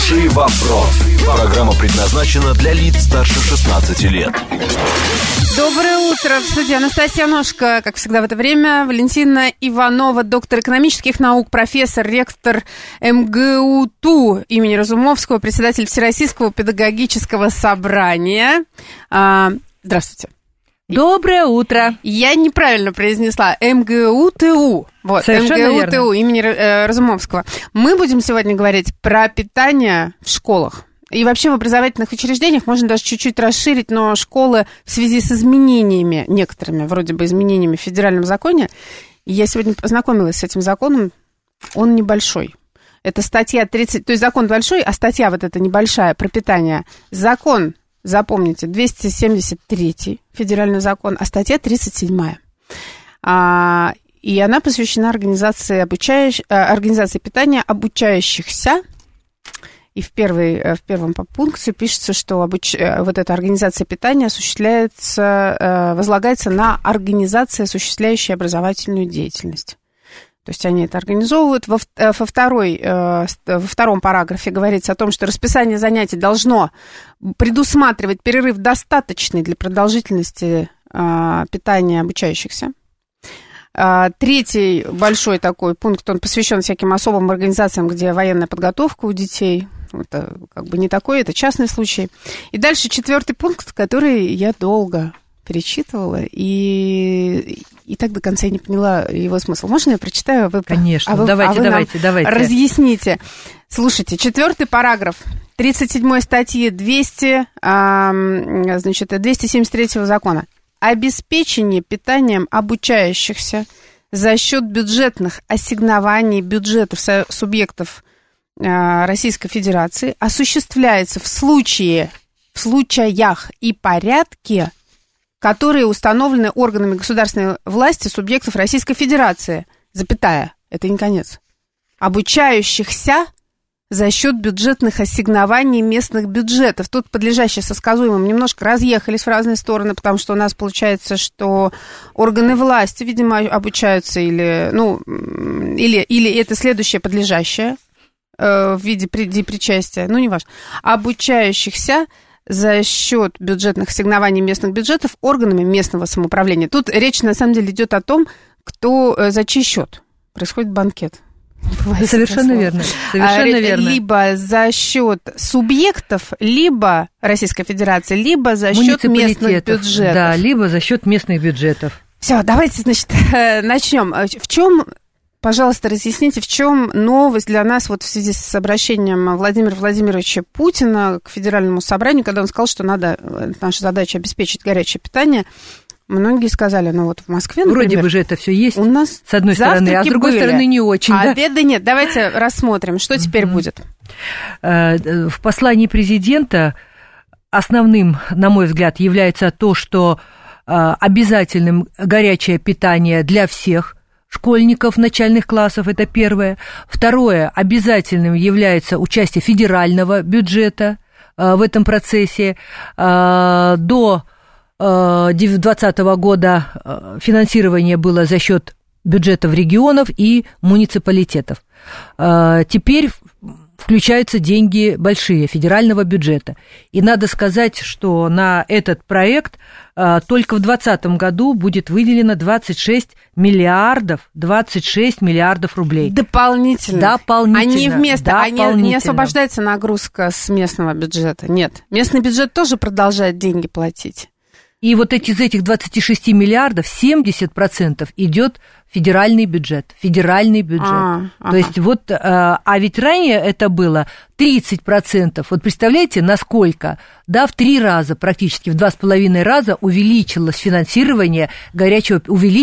Хороший вопрос. Программа предназначена для лиц старше 16 лет. Доброе утро. В студии Анастасия Ножко, как всегда в это время. Валентина Иванова, доктор экономических наук, профессор, ректор МГУТУ имени Разумовского, председатель Всероссийского педагогического собрания. Здравствуйте. Доброе утро. Я неправильно произнесла. МГУТУ. Вот, МГУТУ имени Разумовского. Мы будем сегодня говорить про питание в школах. И вообще в образовательных учреждениях можно даже чуть-чуть расширить, но школы в связи с изменениями, некоторыми вроде бы изменениями в федеральном законе, я сегодня познакомилась с этим законом, он небольшой. Это статья 30, то есть закон большой, а статья вот эта небольшая про питание. Закон, запомните, 273 федеральный закон, а статья 37. И она посвящена организации питания обучающихся. И в первом пункте пишется, что вот эта организация питания возлагается на организации, осуществляющие образовательную деятельность. То есть они это организовывают. Во втором параграфе говорится о том, что расписание занятий должно предусматривать перерыв достаточный для продолжительности питания обучающихся. Третий большой такой пункт, он посвящен всяким особым организациям, где военная подготовка у детей. Это как бы не такой, это частный случай. И дальше четвертый пункт, который я долго перечитывала, и так до конца я не поняла его смысл. Можно я прочитаю? Конечно, давайте. Разъясните. Слушайте, четвертый параграф 37 статьи 273 закона. Обеспечение питанием обучающихся за счет бюджетных ассигнований бюджетов субъектов Российской Федерации осуществляется в случаях и порядке, которые установлены органами государственной власти субъектов Российской Федерации, запятая, это не конец, обучающихся за счет бюджетных ассигнований местных бюджетов. Тут подлежащие со сказуемым немножко разъехались в разные стороны, потому что у нас получается, что органы власти, видимо, обучаются или это следующее подлежащее в виде причастия, неважно, обучающихся за счет бюджетных ассигнований местных бюджетов органами местного самоуправления. Тут речь, на самом деле, идет о том, за чей счет происходит банкет. Совершенно верно. Либо за счет субъектов, либо Российской Федерации, либо за счет местных бюджетов. Да, либо за счет местных бюджетов. Все, давайте, начнем. В чем, пожалуйста, разъясните, в чем новость для нас вот в связи с обращением Владимира Владимировича Путина к Федеральному собранию, когда он сказал, что наша задача обеспечить горячее питание. Многие сказали, в Москве, например... Вроде бы же это все есть, у нас с одной стороны, а с другой стороны не очень. А обеда нет. Давайте рассмотрим, что теперь будет. В послании президента основным, на мой взгляд, является то, что обязательным горячее питание для всех школьников начальных классов, это первое. Второе, обязательным является участие федерального бюджета в этом процессе. До 2020 года финансирование было за счет бюджетов регионов и муниципалитетов. Теперь включаются деньги большие федерального бюджета. И надо сказать, что на этот проект только в 2020 году будет выделено 26 миллиардов рублей. Дополнительно. Они вместо, не освобождается нагрузка с местного бюджета. Нет, местный бюджет тоже продолжает деньги платить. И вот из этих 26 миллиардов 70% идет федеральный бюджет. То есть ведь ранее это было 30%. Вот представляете, насколько, в 3 раза, практически в 2,5 раза увеличится финансирование горячего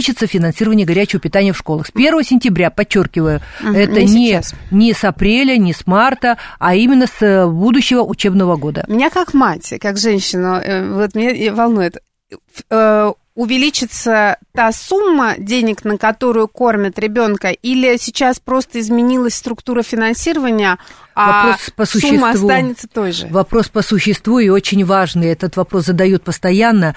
питания в школах. С 1 сентября, подчеркиваю, это не с апреля, не с марта, а именно с будущего учебного года. Меня как мать, как женщину, меня волнует, увеличится та сумма денег, на которую кормят ребенка, или сейчас просто изменилась структура финансирования, а сумма останется той же? Вопрос по существу и очень важный. Этот вопрос задают постоянно.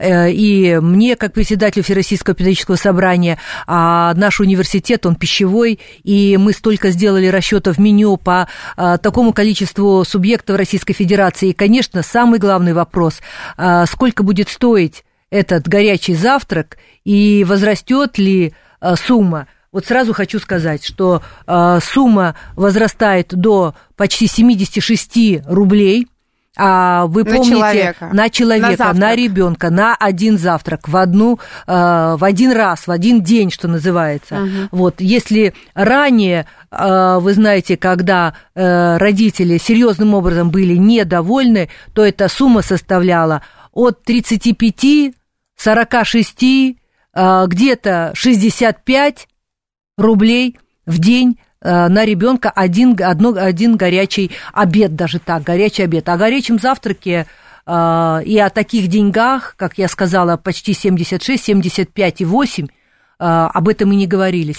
И мне, как председателю Всероссийского педагогического собрания, наш университет, он пищевой, и мы столько сделали расчетов меню по такому количеству субъектов Российской Федерации. И, конечно, самый главный вопрос, сколько будет стоить этот горячий завтрак и возрастет ли сумма. Вот сразу хочу сказать, что сумма возрастает до почти 76 рублей. А вы помните, на человека, на ребенка, на один завтрак, в один раз, в один день, что называется. Вот, если ранее, вы знаете, когда родители серьезным образом были недовольны, то эта сумма составляла от 35, 46, где-то 65 рублей в день на ребенка один горячий обед, даже так, горячий обед. О горячем завтраке и о таких деньгах, как я сказала, почти 76, 75,8, об этом и не говорили,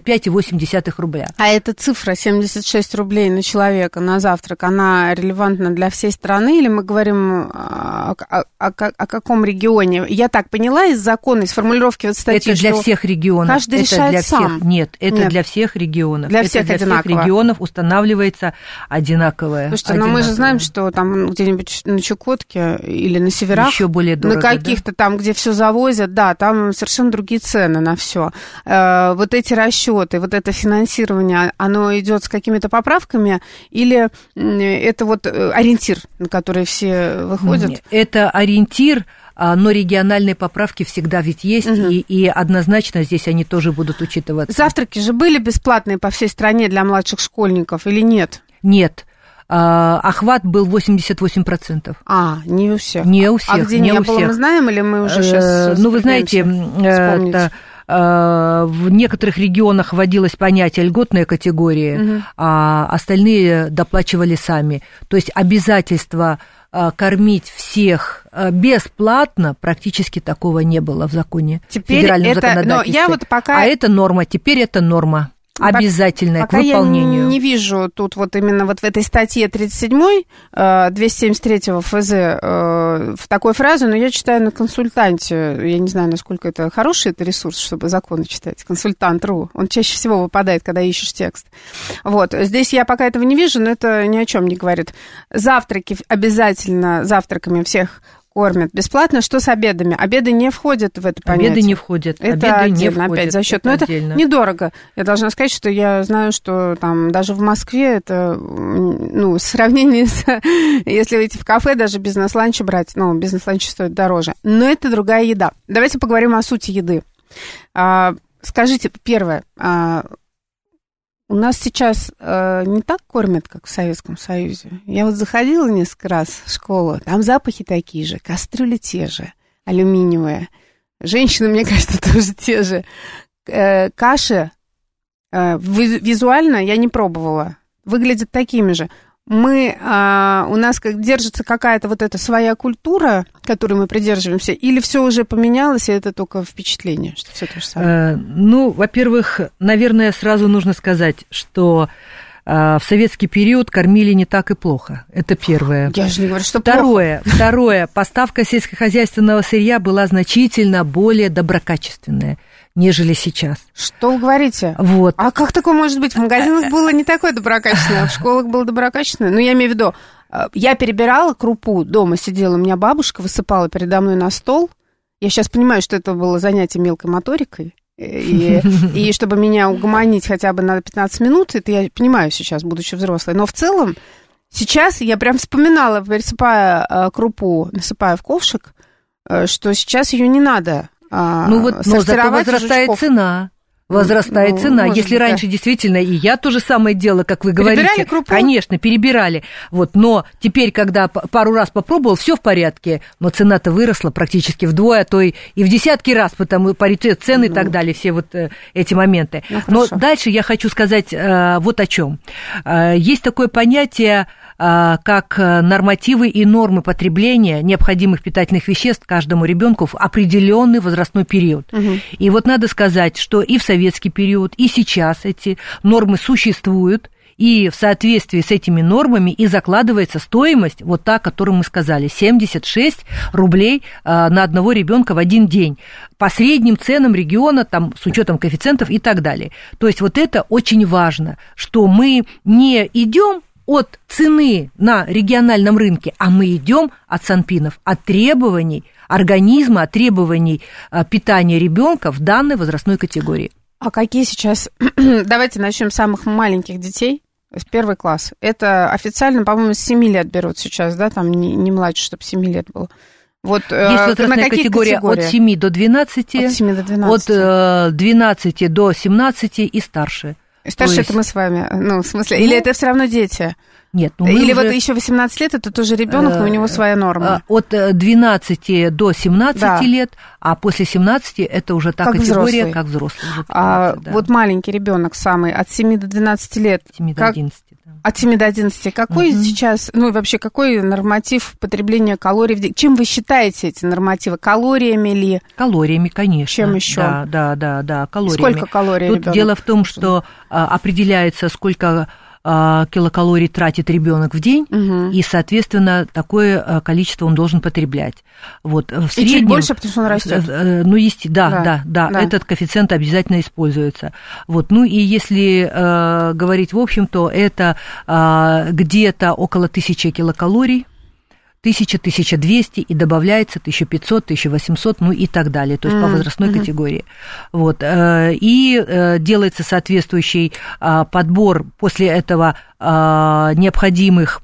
75,8 рубля. А эта цифра 76 рублей на человека на завтрак, она релевантна для всей страны, или мы говорим о каком регионе? Я так поняла из закона, из формулировки вот статьи, это для всех регионов. Каждый решает сам. Нет, для всех регионов. Для всех одинаково. Для всех регионов устанавливается одинаковое. Слушайте, но мы же знаем, что там где-нибудь на Чукотке или на северах, еще более дорого, на каких-то там, где все завозят, да, там совершенно другие цены на все. Вот эти расчеты, вот это финансирование, оно идет с какими-то поправками, или это вот ориентир, на который все выходят? Это ориентир, но региональные поправки всегда ведь есть, и однозначно здесь они тоже будут учитываться. Завтраки же были бесплатные по всей стране для младших школьников или нет? Нет. Охват был 88%. Не у всех. Не у всех. А где не было, мы знаем, или мы уже сейчас вы знаете, в некоторых регионах вводилось понятие льготная категория, а остальные доплачивали сами. То есть обязательство кормить всех бесплатно практически такого не было в законе. Федеральном законодательстве. А это норма, теперь это норма. Обязательное к выполнению. Я не вижу тут вот именно вот в этой статье 37 273 ФЗ в такой фразе, но я читаю на консультанте. Я не знаю, насколько это хороший это ресурс, чтобы законы читать. Консультант.ру. Он чаще всего выпадает, когда ищешь текст. Вот. Здесь я пока этого не вижу, но это ни о чем не говорит. Завтраки обязательно завтраками всех кормят бесплатно. Что с обедами? Обеды не входят в это понятие. Обеды не входят. Это обеды отдельно, не входят. Опять за счет. Но это недорого. Я должна сказать, что я знаю, что там даже в Москве это, в сравнении с... Если выйти в кафе, даже бизнес-ланч брать, бизнес-ланч стоит дороже. Но это другая еда. Давайте поговорим о сути еды. Скажите, первое, у нас сейчас не так кормят, как в Советском Союзе. Я вот заходила несколько раз в школу, там запахи такие же, кастрюли те же, алюминиевые. Женщины, мне кажется, тоже те же. Каши визуально я не пробовала, выглядят такими же. У нас держится какая-то вот эта своя культура, которой мы придерживаемся, или все уже поменялось, и это только впечатление, что все то же самое? Во-первых, наверное, сразу нужно сказать, что в советский период кормили не так и плохо. Это первое. Я же не говорю, что плохо. Второе. Поставка сельскохозяйственного сырья была значительно более доброкачественная, нежели сейчас. Что вы говорите? Вот. А как такое может быть? В магазинах было не такое доброкачественное, а в школах было доброкачественное? Я имею в виду, я перебирала крупу, дома сидела, у меня бабушка высыпала передо мной на стол. Я сейчас понимаю, что это было занятие мелкой моторикой. И чтобы меня угомонить хотя бы на 15 минут, это я понимаю сейчас, будучи взрослой. Но в целом, сейчас я прям вспоминала, пересыпая крупу, насыпая в ковшик, что сейчас ее не надо. Но зато возрастает цена. Возрастает цена. Если раньше действительно, и я то же самое делала, как вы говорите. Перебирали крупу? Конечно, перебирали. Но теперь, когда пару раз попробовал, все в порядке, но цена-то выросла практически вдвое, а то и в десятки раз, потому паритет цен и так далее, все вот эти моменты. Но дальше я хочу сказать вот о чем. Есть такое понятие как нормативы и нормы потребления необходимых питательных веществ каждому ребенку в определенный возрастной период. И вот надо сказать, что и в советский период, и сейчас эти нормы существуют, и в соответствии с этими нормами и закладывается стоимость, вот та, о которой мы сказали, 76 рублей на одного ребенка в один день. По средним ценам региона, там, с учетом коэффициентов и так далее. То есть вот это очень важно, что мы не идем от цены на региональном рынке, а мы идем от санпинов, от требований организма, от требований питания ребенка в данной возрастной категории. А какие сейчас... Давайте начнем с самых маленьких детей. С 1 класс. Это официально, по-моему, с 7 лет берут сейчас, да, там не младше, чтобы 7 лет было. Вот, есть возрастная категория от 7 до 12, от 7 до 12, от 12 до 17 и старше. Старше есть... это мы с вами, ну, в смысле, или это все равно дети? Нет, ну или уже... вот еще 18 лет, это тоже ребенок, но у него своя норма. От 12 до 17 лет, а после 17 это уже та категория, как взрослый. Вот маленький ребенок самый, от 7 до 12 лет. 7 до 11. От 7 до 11. Какой сейчас, ну и вообще, какой норматив потребления калорий в день? Чем вы считаете эти нормативы? Калориями ли? Калориями, конечно. Чем еще? Да, калориями. Сколько калорий Тут ребенок? Дело в том, что определяется, сколько килокалорий тратит ребенок в день, и, соответственно, такое количество он должен потреблять. Вот, в среднем, чуть больше, потому что он растет. Ну, да, этот коэффициент обязательно используется. Вот, ну, и если говорить в общем, то это где-то около 1000 килокалорий, 1000, 1200, и добавляется 1500, 1800, ну и так далее, то есть по возрастной категории. Вот. И делается соответствующий подбор после этого необходимых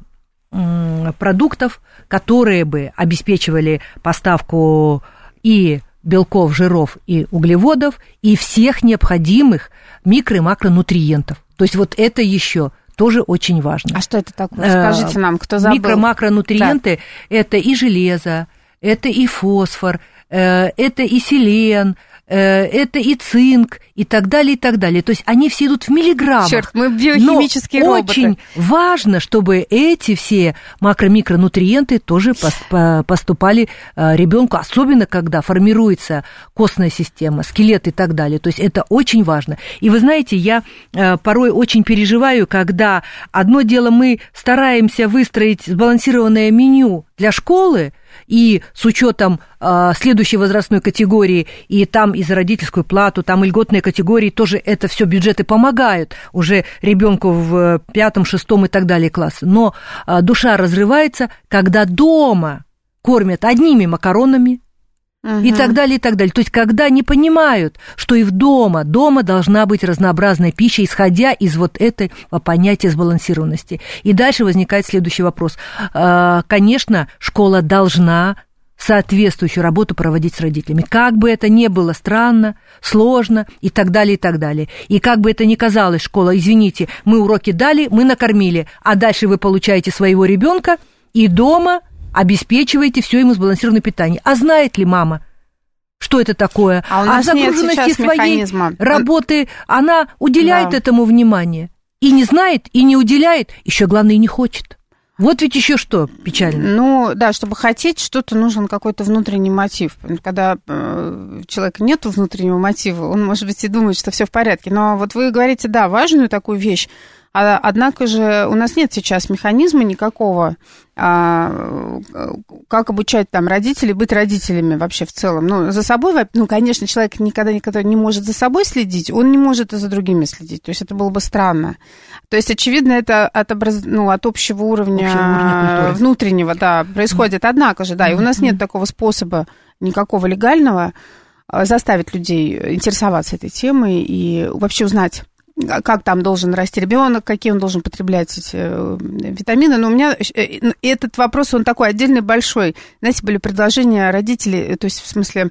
продуктов, которые бы обеспечивали поставку и белков, жиров и углеводов, и всех необходимых микро- и макронутриентов. То есть вот это еще тоже очень важно. А что это такое? Скажите нам, кто забыл. Микро-макронутриенты – это и железо, это и фосфор, это и селен, это и цинк, и так далее, и так далее. То есть они все идут в миллиграммах. Черт, мы биохимические но роботы. Очень важно, чтобы эти все макро-микронутриенты тоже поступали ребенку, особенно когда формируется костная система, скелет и так далее. То есть это очень важно. И вы знаете, я порой очень переживаю, когда одно дело мы стараемся выстроить сбалансированное меню для школы, и с учетом следующей возрастной категории, и там и за родительскую плату, там и льготные категории, тоже это все бюджеты помогают уже ребенку в 5, 6 и так далее классе. Но душа разрывается, когда дома кормят одними макаронами, и так далее, и так далее. То есть, когда не понимают, что и дома должна быть разнообразная пища, исходя из вот этого понятия сбалансированности. И дальше возникает следующий вопрос. Конечно, школа должна соответствующую работу проводить с родителями. Как бы это ни было странно, сложно и так далее, и так далее. И как бы это ни казалось, школа, извините, мы уроки дали, мы накормили, а дальше вы получаете своего ребенка и дома обеспечиваете все ему сбалансированное питание. А знает ли мама, что это такое? А загруженности своей работы она уделяет этому внимание. И не знает, и не уделяет, еще главное, и не хочет. Вот ведь еще что печально. Ну, да, чтобы хотеть что-то, нужен какой-то внутренний мотив. Когда у человека нет внутреннего мотива, он, может быть, и думает, что все в порядке. Но вот вы говорите, да, важную такую вещь. Однако же у нас нет сейчас механизма никакого, как обучать там родителей быть родителями вообще в целом. Ну, за собой, ну, конечно, человек никогда не может за собой следить, он не может и за другими следить. То есть это было бы странно. То есть, очевидно, это от общего уровня внутреннего, да, происходит. Однако же, да, и у нас нет такого способа никакого легального заставить людей интересоваться этой темой и вообще узнать, как там должен расти ребенок, какие он должен потреблять эти витамины. Но у меня этот вопрос, он такой отдельный, большой. Знаете, были предложения родителей, то есть, в смысле,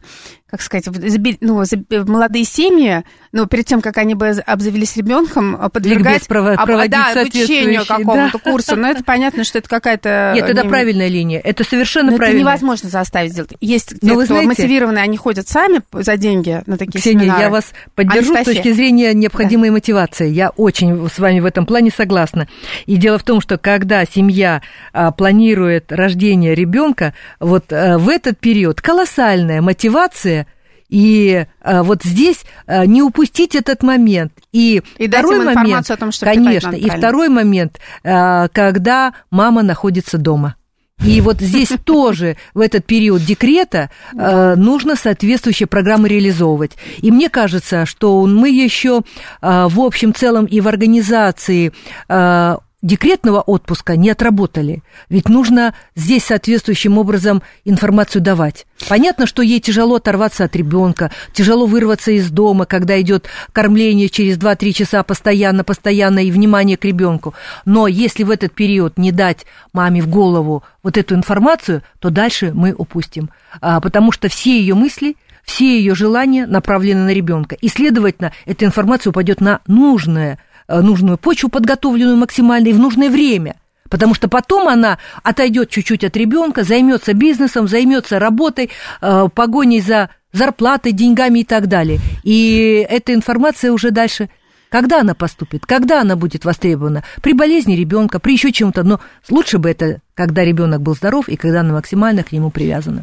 как сказать, молодые семьи, перед тем, как они бы обзавелись ребенком, подвергать обучению какому-то курсу. Но это понятно, что это какая-то... Нет, это правильная линия. Это совершенно правильно. Это невозможно заставить сделать. Есть те, кто мотивированы, они ходят сами за деньги на такие семинары. Ксения, я вас поддержу с точки зрения необходимой мотивации. Я очень с вами в этом плане согласна. И дело в том, что когда семья планирует рождение ребенка, вот в этот период колоссальная мотивация. И вот здесь не упустить этот момент. И второй момент, о том, что конечно, и второй момент, когда мама находится дома. И вот здесь тоже в этот период декрета нужно соответствующие программы реализовывать. И мне кажется, что мы еще в общем целом и в организации декретного отпуска не отработали. Ведь нужно здесь соответствующим образом информацию давать. Понятно, что ей тяжело оторваться от ребенка, тяжело вырваться из дома, когда идет кормление через 2-3 часа постоянно и внимание к ребенку. Но если в этот период не дать маме в голову вот эту информацию, то дальше мы упустим. Потому что все ее мысли, все ее желания направлены на ребенка. И, следовательно, эта информация упадет на нужную почву, подготовленную максимально и в нужное время. Потому что потом она отойдет чуть-чуть от ребенка, займется бизнесом, займется работой, погоней за зарплатой, деньгами и так далее. И эта информация уже дальше, когда она поступит, когда она будет востребована, при болезни ребенка, при еще чем-то. Но лучше бы это, когда ребенок был здоров и когда она максимально к нему привязана.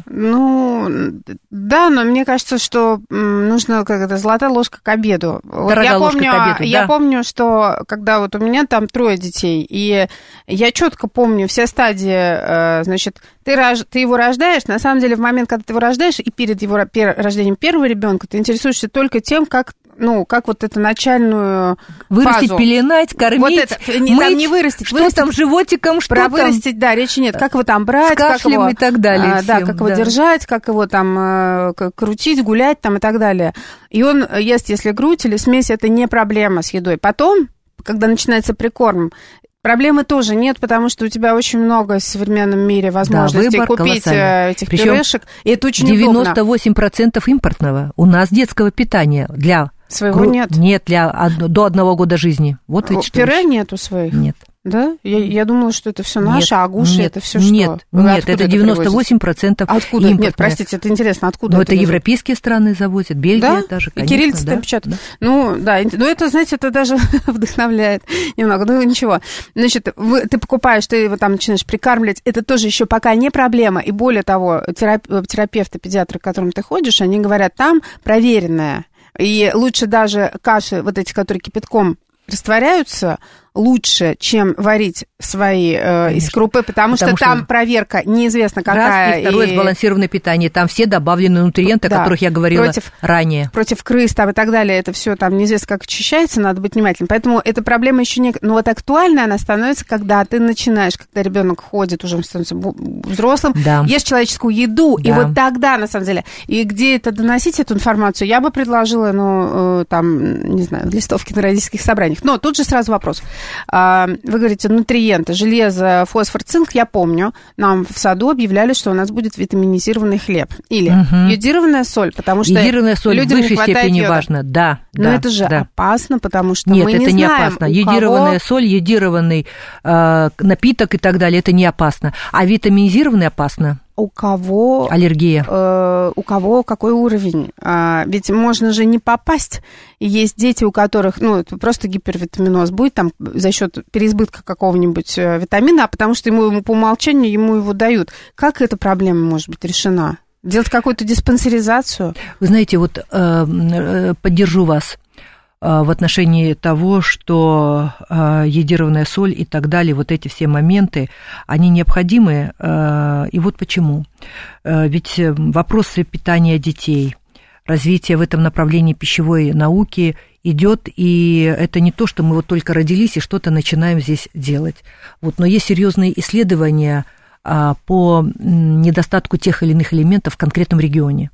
Да, но мне кажется, что нужно как-то золотая ложка к обеду. Дорогая ложка к обеду, да. Я помню, что когда вот у меня там 3 детей, и я четко помню все стадии, значит, ты его рождаешь, на самом деле в момент, когда ты его рождаешь, и перед его рождением первого ребенка, ты интересуешься только тем, как вот эту начальную вырастить, фазу. Пеленать, кормить, вот это, мыть, там не вырастить. Что там животиком, что про там... вырастить, да, речи нет. Как его там брать, как его... и так далее. Да, как его держать, как его там крутить, гулять там и так далее. И он ест, если грудь или смесь, это не проблема с едой. Потом, когда начинается прикорм, проблемы тоже нет, потому что у тебя очень много в современном мире возможностей купить этих пюрешек, и это очень 98% импортного у нас детского питания для... Своего нет. Нет, до 1 года жизни. Вот ведь что. Пюре нету своих? Нет. Да? Я думала, что это все наше, а агуши это все что? Нет, это 98% Откуда? импортное. Нет, простите, это интересно, откуда? Но это европейские страны завозят, Бельгия даже, конечно. И кириллицы там печатают. Да. Это, знаете, это даже вдохновляет немного. Ничего. Значит, ты покупаешь, ты его там начинаешь прикармливать, это тоже еще пока не проблема. И более того, терапевты, педиатры, к которым ты ходишь, они говорят, там проверенное. И лучше даже каши, вот эти, которые кипятком растворяются, лучше, чем варить свои из крупы, потому что там проверка неизвестно какая. Раз, и второе, сбалансированное питание. Там все добавлены нутриенты, о которых я говорила ранее. Против крыс там и так далее. Это все там неизвестно как очищается, надо быть внимательным. Поэтому эта проблема еще не... Но вот актуальной она становится, когда ты начинаешь, когда ребенок ходит, уже становится взрослым, ешь человеческую еду, и вот тогда, на самом деле, и где это доносить, эту информацию, я бы предложила, там, не знаю, листовки на родительских собраниях. Но тут же сразу вопрос. Вы говорите, нутриенты, железо, фосфор, цинк, я помню, нам в саду объявляли, что у нас будет витаминизированный хлеб. Или йодированная соль, потому что йодированная соль людям в высшей степени важна, да. Но это же опасно, потому что нет, мы не знаем, не опасно. Йодированная соль, йодированный напиток и так далее, это не опасно. А витаминизированный опасно. У кого... Аллергия. У кого какой уровень. Ведь можно же не попасть. И есть дети, у которых, просто гипервитаминоз будет там за счет переизбытка какого-нибудь витамина, а потому что ему по умолчанию ему его дают. Как эта проблема может быть решена? Делать какую-то диспансеризацию? Вы знаете, вот поддержу вас в отношении того, что йодированная соль и так далее, вот эти все моменты, они необходимы. И вот почему. Ведь вопросы питания детей, развитие в этом направлении пищевой науки идет, и это не то, что мы вот только родились и что-то начинаем здесь делать. Вот, но есть серьезные исследования по недостатку тех или иных элементов в конкретном регионе.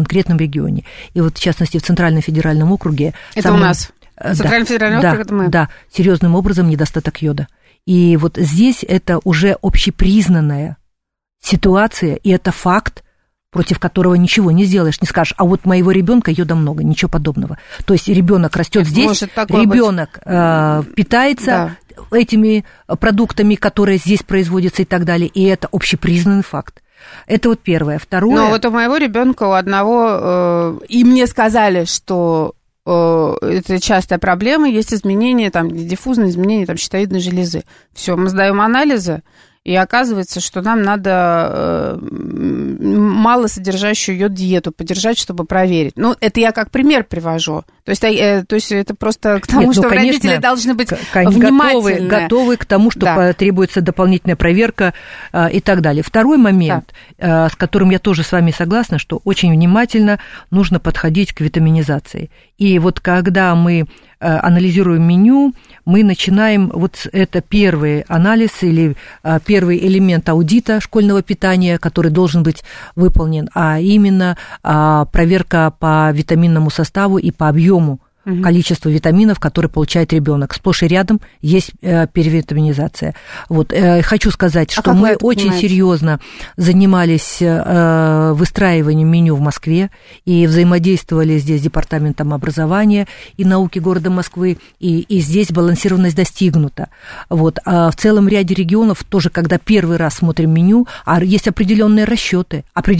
И вот, в частности, в Центральном федеральном округе... Это у нас? Центральный федеральный округ, это мы? Да, серьезным образом недостаток йода. И вот здесь это уже общепризнанная ситуация, и это факт, против которого ничего не сделаешь, не скажешь, а вот моего ребенка йода много, ничего подобного. То есть ребенок растет здесь, ребенок питается этими продуктами, которые здесь производятся и так далее, и это общепризнанный факт. Это вот первое. Второе... Но вот у моего ребенка, у одного, и мне сказали, что это частая проблема, есть изменения, там, диффузные изменения там, щитовидной железы. Все, мы сдаем анализы, и оказывается, что нам надо малосодержащую йод-диету поддержать, чтобы проверить. Ну, это я как пример привожу. То есть это просто к тому, что конечно, родители должны быть внимательны. Готовы к тому, что требуется дополнительная проверка и так далее. Второй момент, с которым я тоже с вами согласна, что очень внимательно нужно подходить к витаминизации. И вот когда мы анализируем меню, мы начинаем, вот это первый анализ или первый элемент аудита школьного питания, который должен быть выполнен, а именно проверка по витаминному составу и по объему количество витаминов, которые получает ребенок. Сплошь и рядом есть перевитаминизация. Вот. Хочу сказать, что мы очень серьезно занимались выстраиванием меню в Москве и взаимодействовали здесь с Департаментом образования и науки города Москвы, и здесь балансированность достигнута. Вот. А в целом ряде регионов тоже, когда первый раз смотрим меню, есть определенные расчеты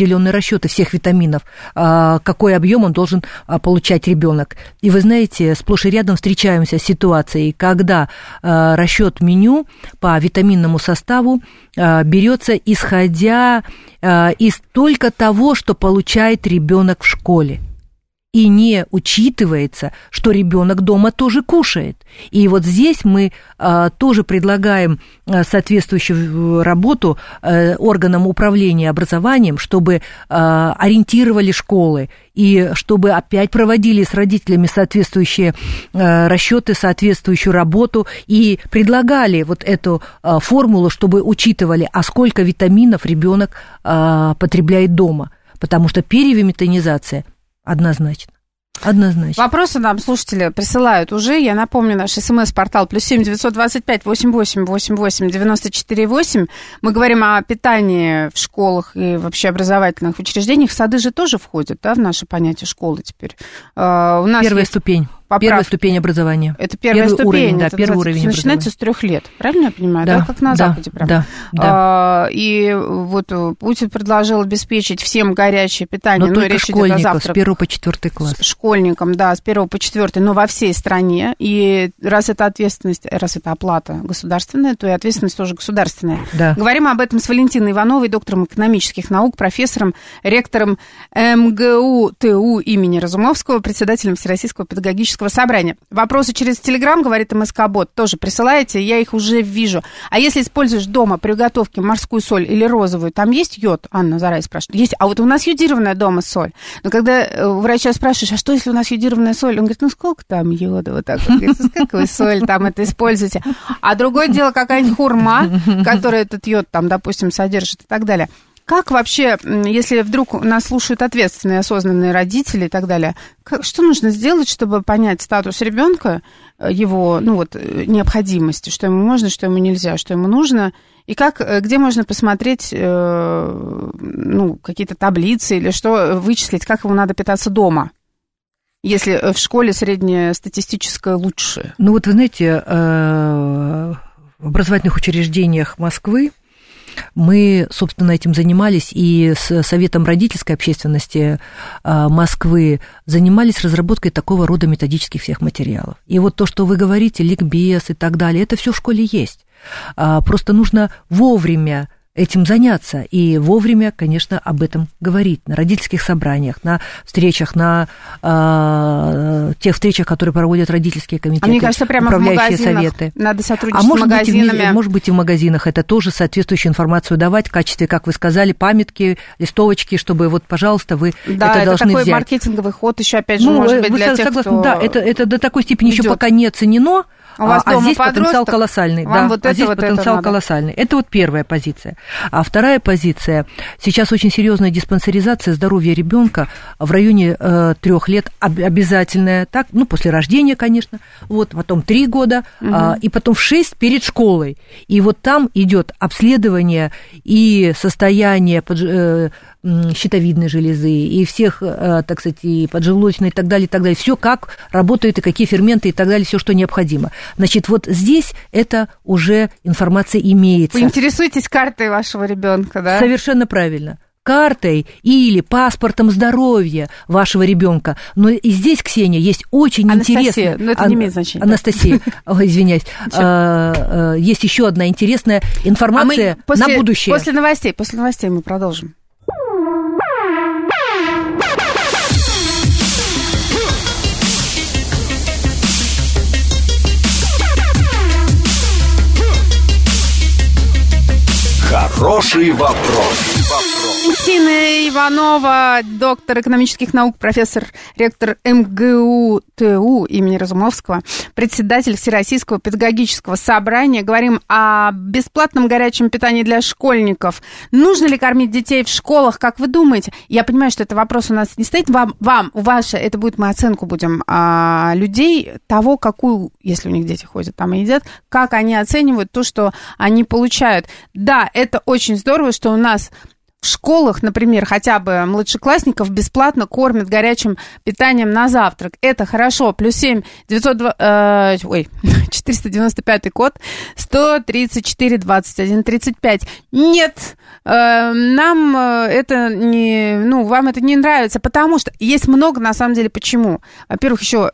всех витаминов, какой объем он должен получать ребенок. И вы знаете, сплошь и рядом встречаемся с ситуацией, когда расчет меню по витаминному составу берется исходя из только того, что получает ребенок в школе. И не учитывается, что ребенок дома тоже кушает. И вот здесь мы тоже предлагаем соответствующую работу органам управления образованием, чтобы ориентировали школы и чтобы опять проводили с родителями соответствующие расчеты, соответствующую работу и предлагали вот эту формулу, чтобы учитывали, а сколько витаминов ребенок потребляет дома. Потому что перевитаминизация однозначно. Вопросы нам слушатели присылают уже. Я напомню, наш СМС-портал +7 925 88 88 94 8. Мы говорим о питании в школах и вообще образовательных учреждениях. Сады же тоже входят, в наше понятие школы теперь. У нас первая ступень. Первая ступень образования. Это первая ступень. Уровень, да, первый уровень начинается с 3 лет. Правильно я понимаю? Да, как на Западе прям. Да. И вот Путин предложил обеспечить всем горячее питание. Но только школьников с 1 по 4 класс. Школьникам, да, с 1 по 4, но во всей стране. И раз это ответственность, раз это оплата государственная, то и ответственность тоже государственная. Да. Говорим об этом с Валентиной Ивановой, доктором экономических наук, профессором, ректором МГУ-ТУ имени Разумовского, председателем Всероссийского педагогического собрания. Вопросы через Телеграм, говорит МСК-бот, тоже присылаете, я их уже вижу. А если используешь дома при готовке морскую соль или розовую, там есть йод? Анна Зарай спрашивает. Есть. А вот у нас йодированная дома соль. Но когда у врача спрашиваешь, а что, если у нас йодированная соль? Он говорит, ну сколько там йода? Вот так вот. Говорит, сколько вы соль там это используете? А другое дело, какая-нибудь хурма, которая этот йод там, допустим, содержит и так далее. Как вообще, если вдруг нас слушают ответственные, осознанные родители и так далее, что нужно сделать, чтобы понять статус ребенка, его, необходимости, что ему можно, что ему нельзя, что ему нужно, и где можно посмотреть, какие-то таблицы или что вычислить, как ему надо питаться дома, если в школе среднестатистическое лучше? Ну вот вы знаете, в образовательных учреждениях Москвы мы, собственно, этим занимались и с Советом родительской общественности Москвы занимались разработкой такого рода методических всех материалов. И вот то, что вы говорите, ликбез и так далее, это все в школе есть. Просто нужно вовремя этим заняться и вовремя, конечно, об этом говорить на родительских собраниях, на встречах, на тех встречах, которые проводят родительские комитеты, мне кажется, прямо управляющие в магазинах советы. Надо сотрудничать с магазинами. Может быть, и в магазинах это тоже соответствующую информацию давать в качестве, как вы сказали, памятки, листовочки, чтобы вот, пожалуйста, вы это должны взять. Да, это такой маркетинговый ход еще, опять же, может быть, для тех, кто... Да, это до такой степени еще пока не оценено, а здесь потенциал колоссальный. Да, здесь потенциал колоссальный. Это вот первая позиция. А вторая позиция. Сейчас очень серьезная диспансеризация здоровья ребенка в районе 3 лет обязательная, так, после рождения, конечно, вот, потом 3 года, и потом в 6 перед школой. И вот там идет обследование и состояние щитовидной железы, и всех, так сказать, и поджелудочной, и так далее, и так далее. Все, как работают и какие ферменты, и так далее, все, что необходимо. Значит, вот здесь это уже информация имеется. Вы интересуетесь картой вашего ребенка, да? Совершенно правильно. Картой или паспортом здоровья вашего ребенка. Но и здесь, Ксения, есть очень интересная... Но это не имеет значения. Анастасия, извиняюсь. Есть еще одна интересная информация на будущее. После новостей мы продолжим. Хороший вопрос. Валентина Иванова, доктор экономических наук, профессор, ректор МГУ-ТУ имени Разумовского, председатель Всероссийского педагогического собрания. Говорим о бесплатном горячем питании для школьников. Нужно ли кормить детей в школах, как вы думаете? Я понимаю, что это вопрос у нас не стоит. Это будет, мы оценку будем людей, того, какую, если у них дети ходят там и едят, как они оценивают то, что они получают. Да, это очень здорово, что у нас в школах, например, хотя бы младшеклассников бесплатно кормят горячим питанием на завтрак. Это хорошо. +7 495 код 134 21 35. Нет, нам это не... вам это не нравится, потому что есть много, на самом деле, почему. Во-первых, еще...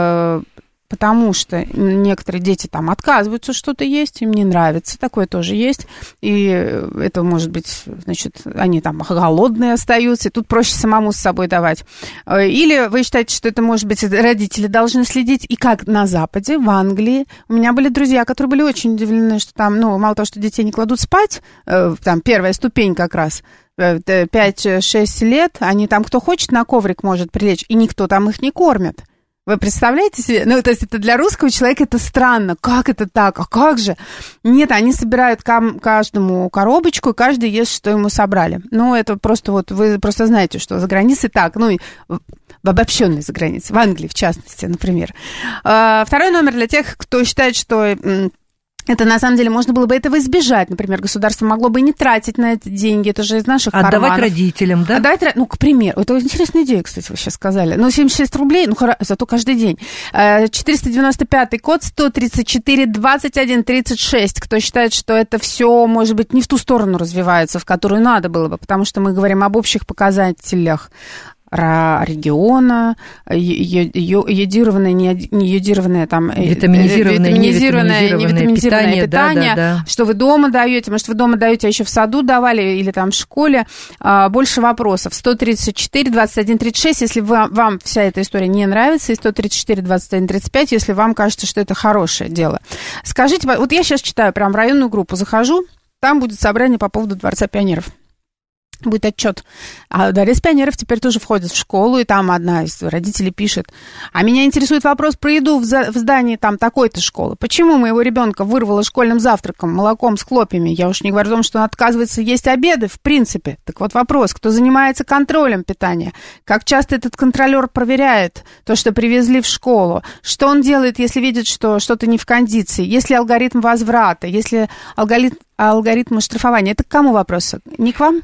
потому что некоторые дети там отказываются что-то есть, им не нравится, такое тоже есть, и это может быть, значит, они там голодные остаются, и тут проще самому с собой давать. Или вы считаете, что это, может быть, родители должны следить, и как на Западе, в Англии, у меня были друзья, которые были очень удивлены, что там, мало того, что детей не кладут спать, там первая ступень как раз, 5-6 лет, они там, кто хочет, на коврик может прилечь, и никто там их не кормит. Вы представляете себе? То есть это для русского человека это странно. Как это так? А как же? Нет, они собирают каждому коробочку, и каждый ест, что ему собрали. Это просто вы просто знаете, что за границей так, в обобщенной за границей, в Англии, в частности, например. Второй номер для тех, кто считает, что... Это, на самом деле, можно было бы этого избежать. Например, государство могло бы не тратить на это деньги. Это же из наших карманов. Отдавать родителям, да? К примеру. Это интересная идея, кстати, вы сейчас сказали. 76 рублей, зато каждый день. 495 код 134 21 36. Кто считает, что это все, может быть, не в ту сторону развивается, в которую надо было бы. Потому что мы говорим об общих показателях региона, йодированное, не йодированное, там, витаминизированное, невитаминизированное питание, да. Что вы дома даете, может, вы дома даете, а еще в саду давали, или там в школе. Больше вопросов. 134 21 36, если вам вся эта история не нравится, и 134 21 35, если вам кажется, что это хорошее дело. Скажите, вот я сейчас читаю, прям в районную группу захожу, там будет собрание по поводу Дворца пионеров. Будет отчет. А Дворец пионеров теперь тоже входит в школу, и там одна из родителей пишет: а меня интересует вопрос про еду в здании там такой-то школы. Почему моего ребенка вырвало школьным завтраком, молоком с хлопьями? Я уж не говорю о том, что он отказывается есть обеды, в принципе. Так вот вопрос, кто занимается контролем питания? Как часто этот контролер проверяет то, что привезли в школу? Что он делает, если видит, что что-то не в кондиции? Есть ли алгоритм возврата? Есть ли алгоритмы штрафования? Это к кому вопросы? Не к вам?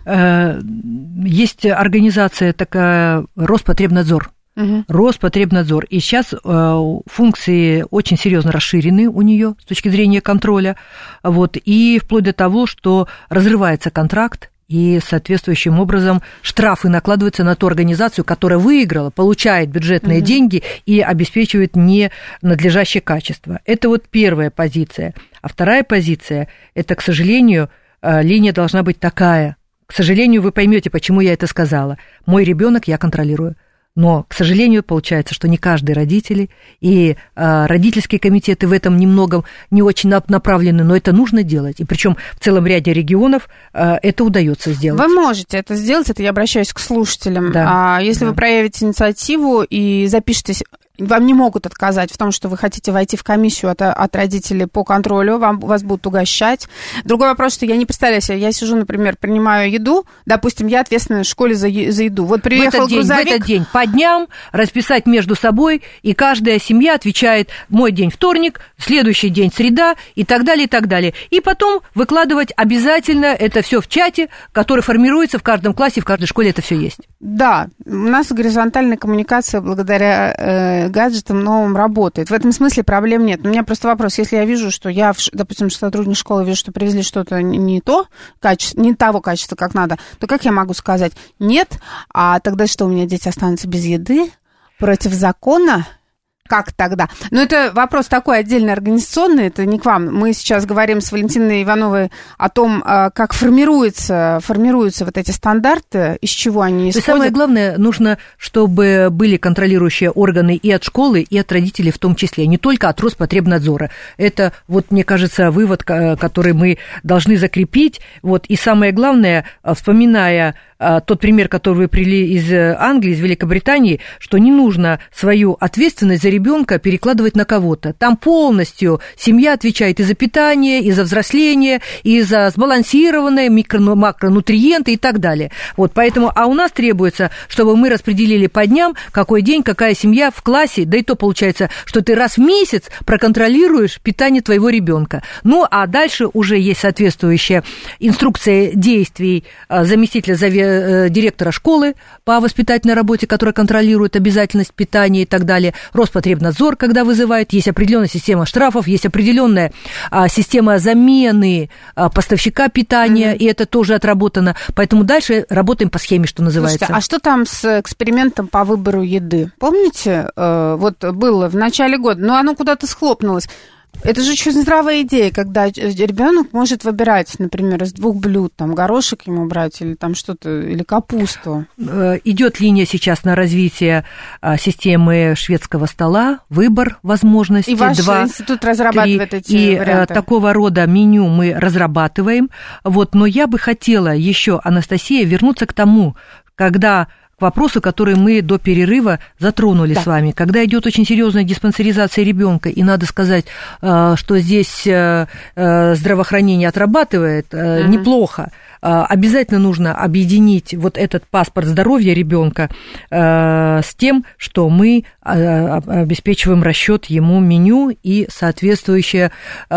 Есть организация такая Роспотребнадзор. Роспотребнадзор. И сейчас функции очень серьезно расширены у нее с точки зрения контроля. И вплоть до того, что разрывается контракт, и соответствующим образом штрафы накладываются на ту организацию, которая выиграла, получает бюджетные деньги и обеспечивает ненадлежащее качество. Это первая позиция. А вторая позиция – это, к сожалению, линия должна быть такая. К сожалению, вы поймете, почему я это сказала. Мой ребенок я контролирую. Но, к сожалению, получается, что не каждый родитель, и родительские комитеты в этом немного не очень направлены, но это нужно делать. И причем в целом ряде регионов это удается сделать. Вы можете это сделать, это я обращаюсь к слушателям. Да. Если вы проявите инициативу и запишетесь... вам не могут отказать в том, что вы хотите войти в комиссию от родителей по контролю, вас будут угощать. Другой вопрос, что я не представляю себе, я сижу, например, принимаю еду, допустим, я ответственна в школе за еду. Вот приехал грузовик... В этот день по дням расписать между собой, и каждая семья отвечает: мой день вторник, следующий день среда, и так далее, и так далее. И потом выкладывать обязательно это все в чате, который формируется в каждом классе, в каждой школе это все есть. Да, у нас горизонтальная коммуникация благодаря гаджетам новым работает. В этом смысле проблем нет. У меня просто вопрос, если я вижу, что я, допустим, сотрудник школы, вижу, что привезли что-то не того качества, как надо, то как я могу сказать нет, а тогда что, у меня дети останутся без еды? Против закона? Как тогда? Ну, это вопрос такой отдельно организационный, это не к вам. Мы сейчас говорим с Валентиной Ивановой о том, как формируются вот эти стандарты, из чего они исходят. И самое главное, нужно, чтобы были контролирующие органы и от школы, и от родителей в том числе, не только от Роспотребнадзора. Это, вот, мне кажется, вывод, который мы должны закрепить. Вот, и самое главное, вспоминая тот пример, который вы привели из Англии, из Великобритании, что не нужно свою ответственность за ребенка перекладывать на кого-то. Там полностью семья отвечает и за питание, и за взросление, и за сбалансированные макронутриенты и так далее. Вот, поэтому, а у нас требуется, чтобы мы распределили по дням, какой день, какая семья в классе, да и то получается, что ты раз в месяц проконтролируешь питание твоего ребенка. Ну, а дальше уже есть соответствующая инструкция действий заместителя директора школы по воспитательной работе, которая контролирует обязательность питания и так далее. Роспотребнадзор, когда вызывает, есть определенная система штрафов, есть определенная система замены поставщика питания, и это тоже отработано. Поэтому дальше работаем по схеме, что называется. Слушайте, а что там с экспериментом по выбору еды? Помните, вот было в начале года, но оно куда-то схлопнулось. Это же очень здравая идея, когда ребенок может выбирать, например, из 2 блюд, там, горошек ему брать или там что-то, или капусту. Идет линия сейчас на развитие системы шведского стола, выбор возможностей. И ваш институт разрабатывает эти варианты. И такого рода меню мы разрабатываем. Вот, но я бы хотела еще, Анастасия, вернуться к тому, к вопросу, который мы до перерыва затронули с вами. Когда идет очень серьезная диспансеризация ребенка, и надо сказать, что здесь здравоохранение отрабатывает неплохо, обязательно нужно объединить вот этот паспорт здоровья ребенка с тем, что мы обеспечиваем расчет ему меню и соответствующий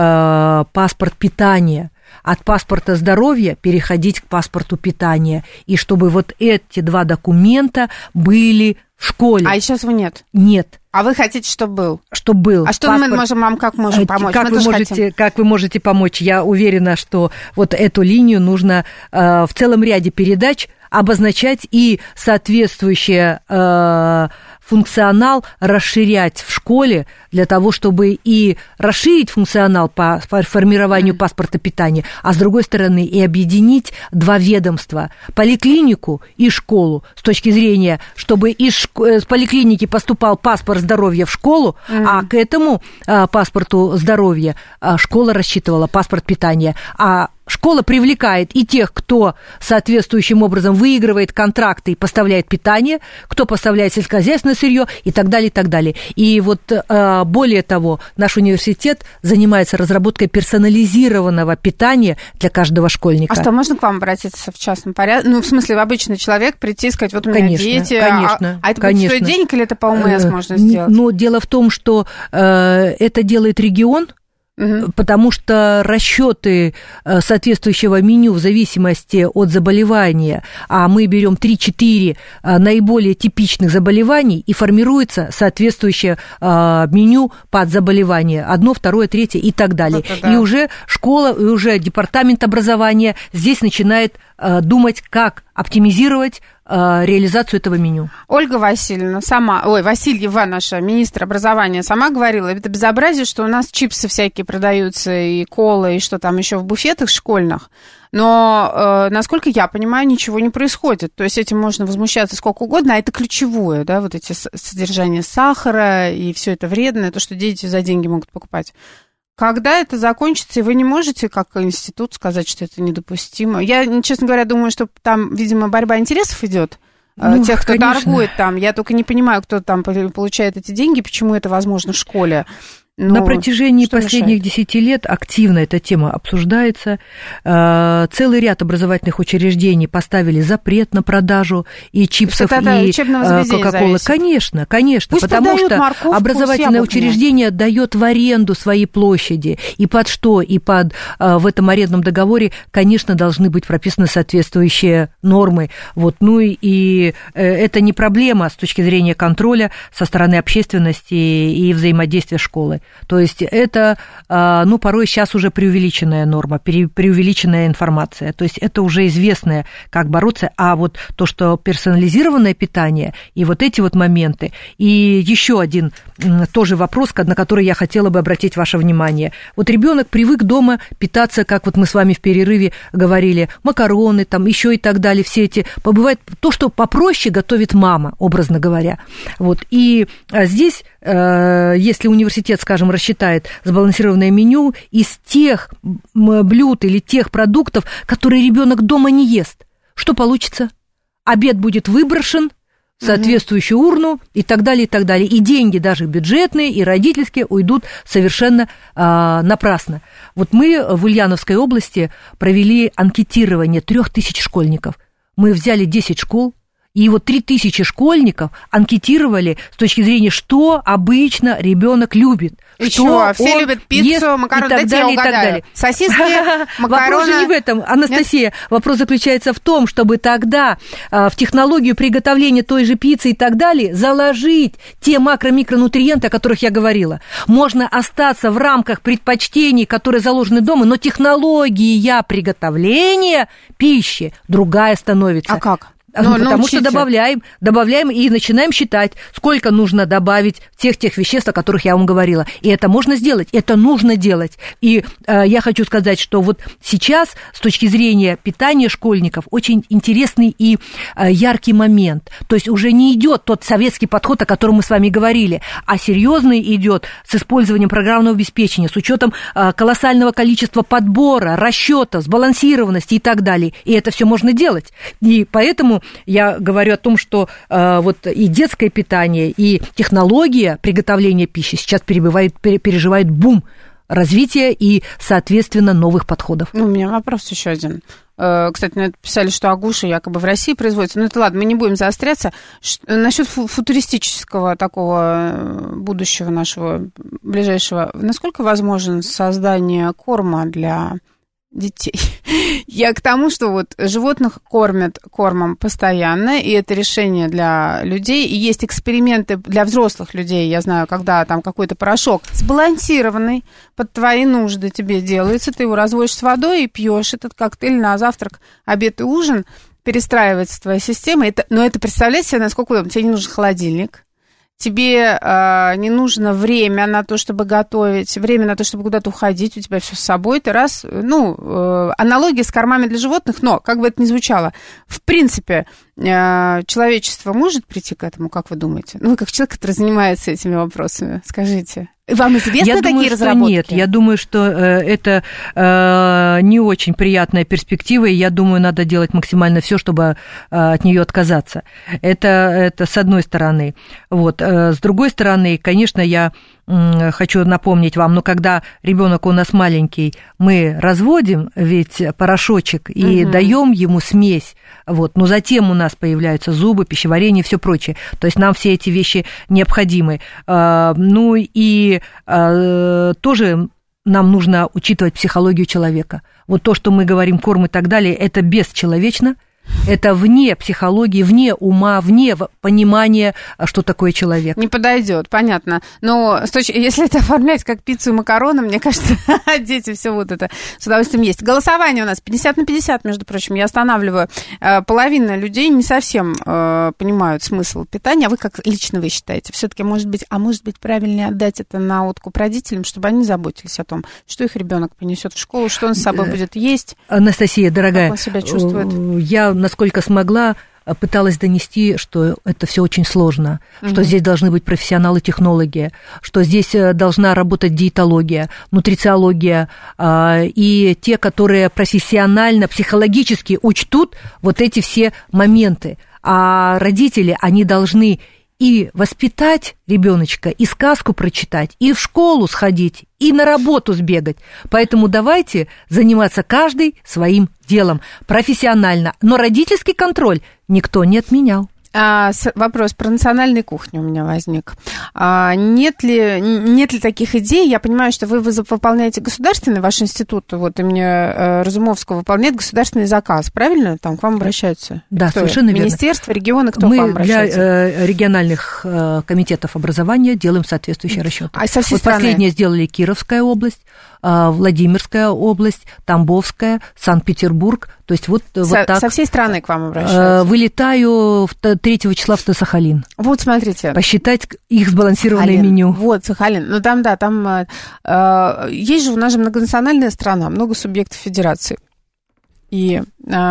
паспорт питания. От паспорта здоровья переходить к паспорту питания. И чтобы вот эти 2 документа были в школе. А сейчас его нет? Нет. А вы хотите, чтобы был? Чтобы был. А что паспорт... мы можем вам, как можем помочь? Как вы можете помочь? Я уверена, что вот эту линию нужно в целом ряде передач обозначать и соответствующее функционал расширять в школе для того, чтобы и расширить функционал по формированию паспорта питания, а с другой стороны и объединить 2 ведомства, поликлинику и школу, с точки зрения, чтобы из поликлиники поступал паспорт здоровья в школу, а к этому паспорту здоровья школа рассчитывала паспорт питания, а школа привлекает и тех, кто соответствующим образом выигрывает контракты и поставляет питание, кто поставляет сельскохозяйственное сырье и так далее, и так далее. И вот более того, наш университет занимается разработкой персонализированного питания для каждого школьника. А что, можно к вам обратиться в частном порядке? Ну, в смысле, обычный человек прийти и сказать, вот у меня дети, конечно, а это будет стоить денег или это по ОМС можно сделать? Но дело в том, что это делает регион, потому что расчеты соответствующего меню в зависимости от заболевания, а мы берем 3-4 наиболее типичных заболеваний, и формируется соответствующее меню под заболевание, 1, 2, 3 и так далее. И уже школа, и уже департамент образования здесь начинает думать, как оптимизировать реализацию этого меню. Ольга Васильевна Васильева, наша министр образования, сама говорила, это безобразие, что у нас чипсы всякие продаются, и кола, и что там еще в буфетах школьных, но, насколько я понимаю, ничего не происходит. То есть этим можно возмущаться сколько угодно, а это ключевое, да, вот эти содержания сахара, и все это вредное, то, что дети за деньги могут покупать. Когда это закончится, и вы не можете, как институт, сказать, что это недопустимо? Я, честно говоря, думаю, что там, видимо, борьба интересов идет тех, кто торгует там. Я только не понимаю, кто там получает эти деньги, почему это возможно в школе. На протяжении последних 10 лет активно эта тема обсуждается. Целый ряд образовательных учреждений поставили запрет на продажу и чипсов, и кока-колы. Конечно, пусть потому что образовательное учреждение дает в аренду свои площади. И под что? И под в этом арендном договоре, конечно, должны быть прописаны соответствующие нормы. Вот. Ну и это не проблема с точки зрения контроля со стороны общественности и взаимодействия школы. То есть это, порой сейчас уже преувеличенная норма, преувеличенная информация. То есть это уже известное, как бороться. А вот то, что персонализированное питание и вот эти вот моменты. И еще один тоже вопрос, на который я хотела бы обратить ваше внимание. Вот ребенок привык дома питаться, как вот мы с вами в перерыве говорили, макароны, там еще и так далее, все эти. Бывает то, что попроще готовит мама, образно говоря. Вот. И здесь, если университет, скажем, рассчитает сбалансированное меню из тех блюд или тех продуктов, которые ребенок дома не ест, что получится? Обед будет выброшен в соответствующую урну и так далее, и так далее. И деньги даже бюджетные и родительские уйдут совершенно напрасно. Вот мы в Ульяновской области провели анкетирование 3000 школьников. Мы взяли 10 школ, и вот 3000 школьников анкетировали с точки зрения, что обычно ребенок любит. И что, все любят пиццу, макароны, дайте я угадаю. Сосиски, макароны. Вопрос же не в этом, Анастасия. Нет? Вопрос заключается в том, чтобы тогда в технологию приготовления той же пиццы и так далее заложить те макро-микронутриенты, о которых я говорила. Можно остаться в рамках предпочтений, которые заложены дома, но технология приготовления пищи другая становится. А как? Потому что добавляем и начинаем считать, сколько нужно добавить тех веществ, о которых я вам говорила. И это можно сделать, это нужно делать. И я хочу сказать, что вот сейчас с точки зрения питания школьников очень интересный и яркий момент. То есть уже не идет тот советский подход, о котором мы с вами говорили, а серьезный идет с использованием программного обеспечения, с учетом колоссального количества подбора, расчета, сбалансированности и так далее. И это все можно делать. И поэтому я говорю о том, что вот и детское питание, и технология приготовления пищи сейчас переживает бум развития и, соответственно, новых подходов. У меня вопрос еще один. Кстати, мне писали, что агуши якобы в России производятся. Ну, это ладно, мы не будем заостряться. Насчет футуристического такого будущего нашего ближайшего. Насколько возможно создание корма для детей? Я к тому, что вот животных кормят кормом постоянно, и это решение для людей, и есть эксперименты для взрослых людей, я знаю, когда там какой-то порошок сбалансированный под твои нужды тебе делается, ты его разводишь с водой и пьешь этот коктейль на завтрак, обед и ужин, перестраивается твоя система, но это, представляете себе, насколько удобно, тебе не нужен холодильник, тебе не нужно время на то, чтобы готовить, время на то, чтобы куда-то уходить, у тебя все с собой, ты раз, аналогия с кормами для животных, но, как бы это ни звучало, в принципе, человечество может прийти к этому, как вы думаете? Ну, вы как человек, который занимается этими вопросами, скажите. Вам известны такие разработки? Нет, я думаю, что это не очень приятная перспектива, и я думаю, надо делать максимально все, чтобы от нее отказаться. Это с одной стороны. Вот. С другой стороны, конечно, я хочу напомнить вам, но когда ребенок у нас маленький, мы разводим ведь порошочек и даем ему смесь, вот, но затем у нас появляются зубы, пищеварение и все прочее. То есть нам все эти вещи необходимы. Ну и тоже нам нужно учитывать психологию человека. Вот то, что мы говорим, корм и так далее, это бесчеловечно. Это вне психологии, вне ума, вне понимания, что такое человек. Не подойдет, понятно. Но если это оформлять как пиццу и макароны, мне кажется, дети все вот это с удовольствием есть. Голосование у нас 50/50, между прочим. Я останавливаю. Половина людей не совсем понимают смысл питания. А вы как лично вы считаете? Все-таки, может быть правильнее отдать это на откуп родителям, чтобы они заботились о том, что их ребенок принесет в школу, что он с собой будет есть. Анастасия, дорогая, как он себя чувствует. Я, насколько смогла, пыталась донести, что это все очень сложно, что здесь должны быть профессионалы-технологи, что здесь должна работать диетология, нутрициология, и те, которые профессионально, психологически учтут вот эти все моменты. А родители, они должны и воспитать ребеночка, и сказку прочитать, и в школу сходить, и на работу сбегать. Поэтому давайте заниматься каждый своим делом профессионально. Но родительский контроль никто не отменял. Вопрос про национальную кухню у меня возник. Нет ли таких идей? Я понимаю, что вы выполняете государственный, ваш институт, вот имени Разумовского, выполняет государственный заказ, правильно? Там к вам обращаются? Да, кто? Совершенно верно. Министерство, регионы, кто к вам обращается? Мы для региональных комитетов образования делаем соответствующие расчеты. А со всей страны? Последнее сделали Кировская область, Владимирская область, Тамбовская, Санкт-Петербург. То есть вот так. Со всей страны к вам обращаются? Вылетаю 3 числа в Сахалин. Вот, смотрите. Посчитать их сбалансированное меню. Вот, Сахалин. Ну, там есть же у нас же многонациональная страна, много субъектов федерации. И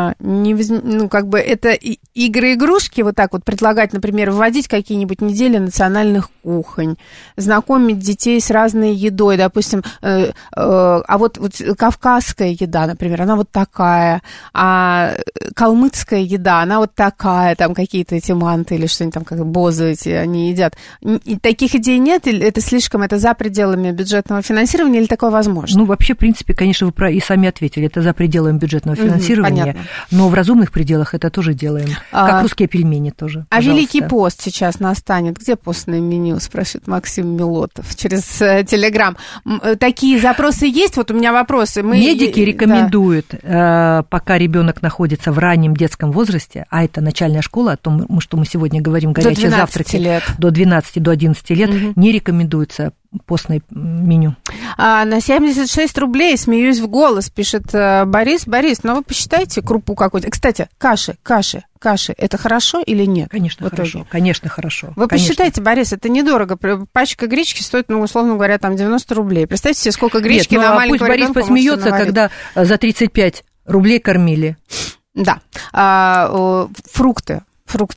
это игры-игрушки, вот так вот предлагать, например, вводить какие-нибудь недели национальных кухонь, знакомить детей с разной едой, допустим, а вот кавказская еда, например, она вот такая, а калмыцкая еда, она вот такая, там какие-то эти манты или что-нибудь там, как бозы эти, они едят. И таких идей нет, или это слишком, это за пределами бюджетного финансирования, или такое возможно? Ну, вообще, в принципе, конечно, вы и сами ответили, это за пределами бюджетного финансирования. Понятно. Но в разумных пределах это тоже делаем. Как русские пельмени тоже. А Великий пост сейчас настанет. Где постное меню? Спрашивает Максим Милотов через Телеграм. Такие запросы есть? Вот у меня вопросы. Медики рекомендуют, пока ребенок находится в раннем детском возрасте, а это начальная школа, о том, что мы сегодня говорим, горячие завтраки, до 12-11 лет, не рекомендуется постное меню. На 76 рублей, смеюсь в голос, пишет Борис. Борис, ну вы посчитайте крупу какую-то. Кстати, каши, это хорошо или нет? Конечно, хорошо. Конечно, хорошо. Вы посчитайте, Борис, это недорого. Пачка гречки стоит, условно говоря, там 90 рублей. Представьте себе, сколько гречки на маленького ребенка. Пусть Борис посмеется, когда за 35 рублей кормили. Да. Фрукты.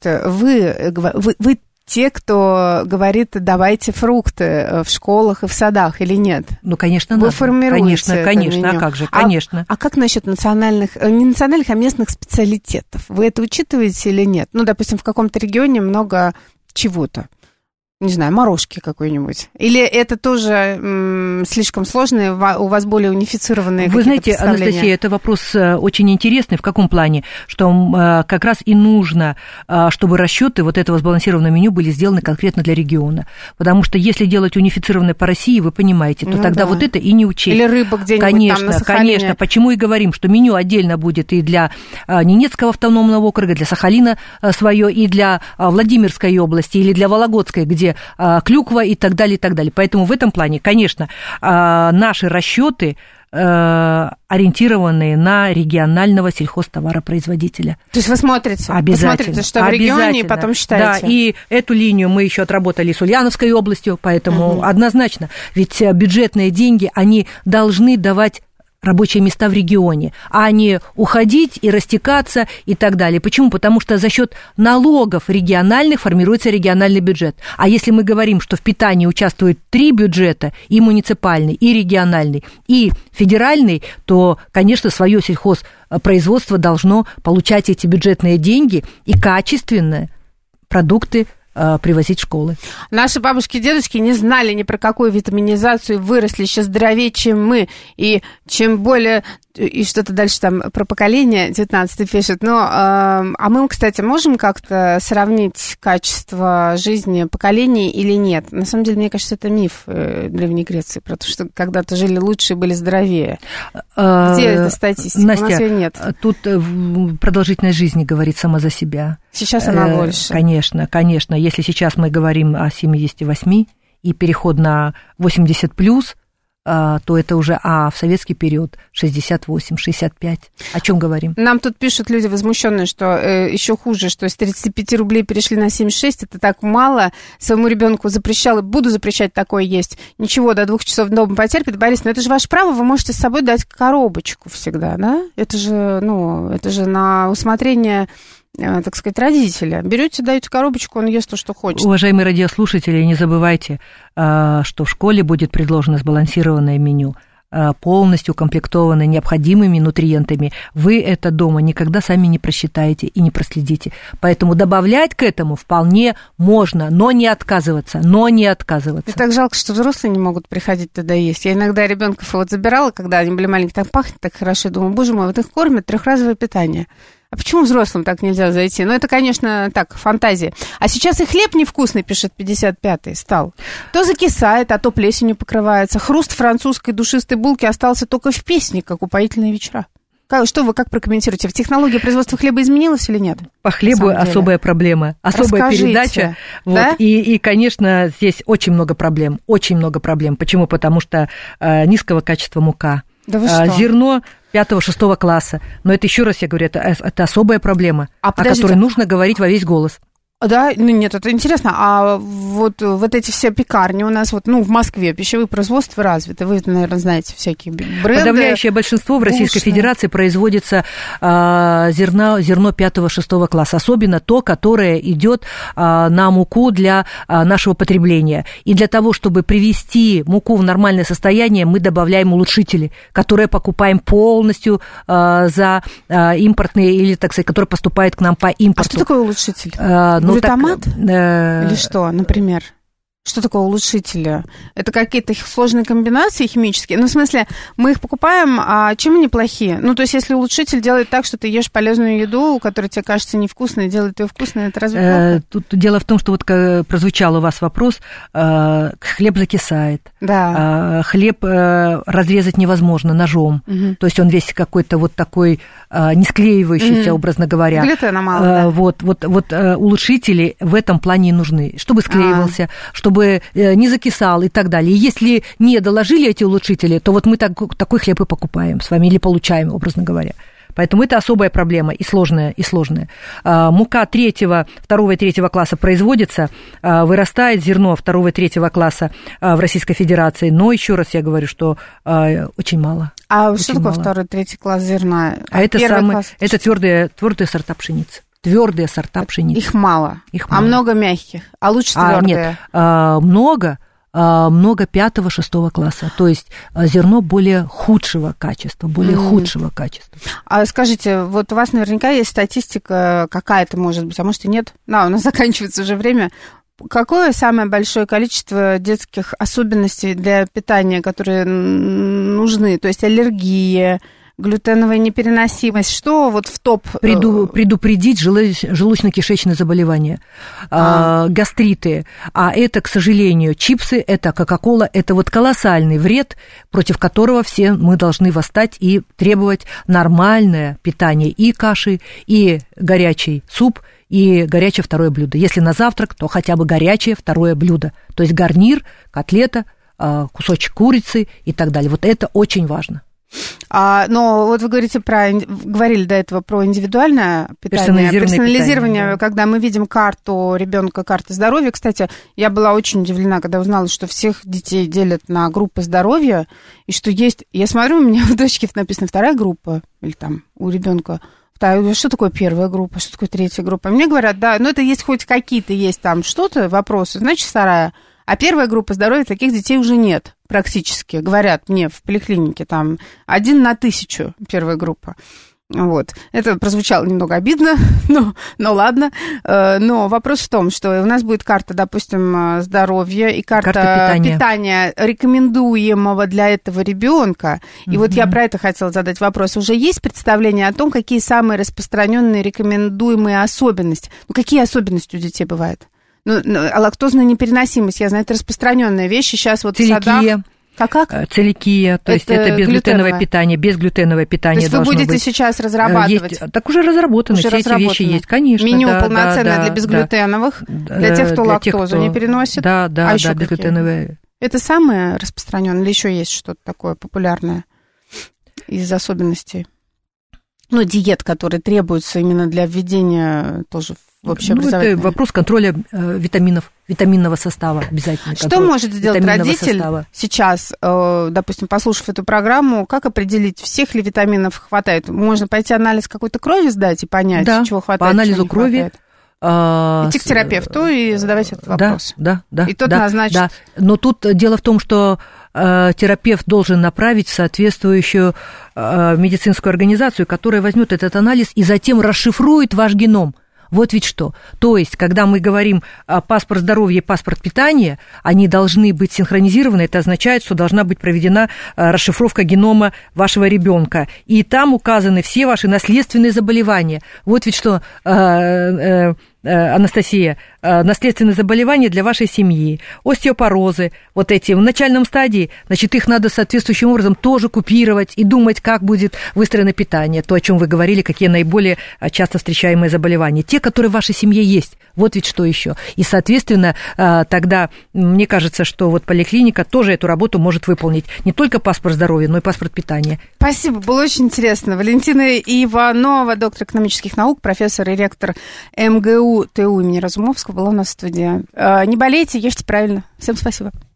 Вы те, кто говорит, давайте фрукты в школах и в садах, или нет? Ну, конечно, вы формируете конечно, а как же, конечно. А как насчет не национальных, а местных специалитетов? Вы это учитываете или нет? Ну, допустим, в каком-то регионе много чего-то. Не знаю, морожки какой-нибудь. Или это тоже слишком сложно, у вас более унифицированные какие-то представления? Вы знаете, Анастасия, это вопрос очень интересный. В каком плане? Что как раз и нужно, чтобы расчеты вот этого сбалансированного меню были сделаны конкретно для региона. Потому что если делать унифицированное по России, вы понимаете, то тогда вот это и не учесть. Или рыба где-нибудь там на Сахалине. Конечно. Почему и говорим, что меню отдельно будет и для Ненецкого автономного округа, для Сахалина свое, и для Владимирской области, или для Вологодской, где клюква и так далее, и так далее. Поэтому в этом плане, конечно, наши расчеты ориентированные на регионального сельхозтоваропроизводителя. То есть вы смотрите? Обязательно. Вы смотрите, что в регионе, и потом считаете? Да, и эту линию мы еще отработали с Ульяновской областью, поэтому однозначно. Ведь бюджетные деньги, они должны давать рабочие места в регионе, а не уходить и растекаться и так далее. Почему? Потому что за счет налогов региональных формируется региональный бюджет. А если мы говорим, что в питании участвуют 3 бюджета, и муниципальный, и региональный, и федеральный, то, конечно, свое сельхозпроизводство должно получать эти бюджетные деньги и качественные продукты привозить в школы. Наши бабушки и дедушки не знали ни про какую витаминизацию, выросли еще здоровее, чем мы, и чем более... И что-то дальше там про поколение 19 пишет. Но, а мы, кстати, можем как-то сравнить качество жизни поколений или нет? На самом деле, мне кажется, это миф Древней Греции, про то, что когда-то жили лучше и были здоровее. Где эта статистика? Настя, у нас ее нет. Тут продолжительность жизни говорит сама за себя. Сейчас она больше. Конечно, конечно. Если сейчас мы говорим о 78 и переход на 80+, то это уже, в советский период 68, 65. О чем говорим? Нам тут пишут люди возмущенные, что еще хуже, что с 35 рублей перешли на 76, это так мало. Своему ребенку запрещала, буду запрещать такое есть. Ничего, до 2 часов дома потерпит. Борис, но это же ваше право, вы можете с собой дать коробочку всегда, да? Это же на усмотрение, так сказать, родителя. Берете, даете коробочку, он ест то, что хочет. Уважаемые радиослушатели, не забывайте, что в школе будет предложено сбалансированное меню. полностью укомплектованы необходимыми нутриентами, вы это дома никогда сами не просчитаете и не проследите. Поэтому добавлять к этому вполне можно, но не отказываться. Мне так жалко, что взрослые не могут приходить туда есть. Я иногда ребенков вот забирала, когда они были маленькие, так пахнет так хорошо. Я думаю, боже мой, вот их кормят трехразовое питание. А почему взрослым так нельзя зайти? Ну, это, конечно, так, фантазия. А сейчас и хлеб невкусный, пишет 55-й, стал. То закисает, а то плесенью покрывается. Хруст французской душистой булки остался только в песне, как упоительные вечера. Что вы как прокомментируете? Технология производства хлеба изменилась или нет? По хлебу особая проблема, особая передача. Вот. Да? И, конечно, здесь очень много проблем. Почему? Потому что низкого качества мука. Да вы что? Зерно 5-6 класса. Но это, еще раз я говорю, это особая проблема, о которой нужно говорить во весь голос. Да, ну нет, это интересно. А вот эти все пекарни у нас, вот, ну, в Москве пищевые производства развиты. Вы, наверное, знаете всякие бренды. Подавляющее большинство в Российской Федерации производится зерно 5-6 класса, особенно то, которое идет на муку для нашего потребления. И для того, чтобы привести муку в нормальное состояние, мы добавляем улучшители, которые покупаем полностью за импортные, или, так сказать, которые поступают к нам по импорту. А что такое улучшитель? Глютамат? Или что, например? Что такое улучшители? Это какие-то сложные комбинации химические? Ну, в смысле, мы их покупаем, а чем они плохие? Ну, то есть, если улучшитель делает так, что ты ешь полезную еду, которая тебе кажется невкусной, делает ее вкусной, это разве плохо? Тут дело в том, что вот прозвучал у вас вопрос, хлеб закисает, да. Хлеб разрезать невозможно ножом, то есть он весь какой-то вот такой не склеивающийся, образно говоря. Глютена мало, да. Вот улучшители в этом плане нужны, чтобы склеивался, чтобы не закисал и так далее. И если не доложили эти улучшители, то вот мы такой хлеб и покупаем с вами или получаем, образно говоря. Поэтому это особая проблема и сложная. Мука 2 и 3 класса производится, вырастает зерно 2 и 3 класса в Российской Федерации, но еще раз я говорю, что очень мало. А очень что такое 2 и 3 класс зерна? Это твердые сорта пшеницы. Твердые сорта пшеницы. Их мало. А много мягких? А лучше твердые? Нет, много 5-6 класса. То есть зерно более худшего качества. А скажите, вот у вас наверняка есть статистика какая-то, может быть, а может и нет? Да, у нас заканчивается уже время. Какое самое большое количество детских особенностей для питания, которые нужны? То есть аллергия, глютеновая непереносимость, что вот в топ? Предупредить желудочно-кишечные заболевания, гастриты, а это, к сожалению, чипсы, это кока-кола, это вот колоссальный вред, против которого все мы должны восстать и требовать нормальное питание и каши, и горячий суп, и горячее второе блюдо. Если на завтрак, то хотя бы горячее второе блюдо, то есть гарнир, котлета, кусочек курицы и так далее. Вот это очень важно. Но вот вы говорили до этого про индивидуальное питание, персонализирование, когда мы видим карту ребенка, карты здоровья. Кстати, я была очень удивлена, когда узнала, что всех детей делят на группы здоровья, и что есть... Я смотрю, у меня в дочке написано 2 группа, или там у ребенка. Что такое 1 группа, что такое 3 группа? Мне говорят, да, это есть хоть какие-то, есть там что-то, вопросы, значит, 2. А 1 группа здоровья, таких детей уже нет практически. Говорят мне в поликлинике, там 1 на 1000 1 группа. Вот. Это прозвучало немного обидно, но ладно. Но вопрос в том, что у нас будет карта, допустим, здоровья и карта питания рекомендуемого для этого ребенка. И вот я про это хотела задать вопрос. Уже есть представление о том, какие самые распространенные рекомендуемые особенности? Какие особенности у детей бывают? Лактозная непереносимость, я знаю, это распространенная вещь. Сейчас вот в садах... Как? Целикия, то есть это безглютеновое питание, безглютеновое питание должно быть. То есть вы будете сейчас разрабатывать? Так уже разработаны, все эти вещи есть, конечно. Меню полноценное для безглютеновых, для тех, кто лактозу не переносит? Да, безглютеновое. Это самое распространенное или еще есть что-то такое популярное из особенностей? Диет, которые требуются именно для введения тоже в общеобразовательное. Это вопрос контроля витаминного состава обязательно. Что может сделать родитель сейчас, допустим, послушав эту программу, как определить, всех ли витаминов хватает? Можно пойти анализ какой-то крови сдать и понять, чего хватает, по анализу крови. Идти к терапевту и задавать этот вопрос. Да. И тот назначит. Да. Но тут дело в том, что терапевт должен направить в соответствующую медицинскую организацию, которая возьмет этот анализ и затем расшифрует ваш геном. Вот ведь что. То есть, когда мы говорим паспорт здоровья и паспорт питания, они должны быть синхронизированы. Это означает, что должна быть проведена расшифровка генома вашего ребенка. И там указаны все ваши наследственные заболевания. Вот ведь что, Анастасия, наследственные заболевания для вашей семьи, остеопорозы, вот эти в начальном стадии, значит, их надо соответствующим образом тоже купировать и думать, как будет выстроено питание, то, о чем вы говорили, какие наиболее часто встречаемые заболевания, те, которые в вашей семье есть, вот ведь что еще. И, соответственно, тогда, мне кажется, что вот поликлиника тоже эту работу может выполнить, не только паспорт здоровья, но и паспорт питания. Спасибо, было очень интересно. Валентина Иванова, доктор экономических наук, профессор и ректор МГУ ТУ имени Разумовского, была у нас в студии. Не болейте, ешьте правильно. Всем спасибо.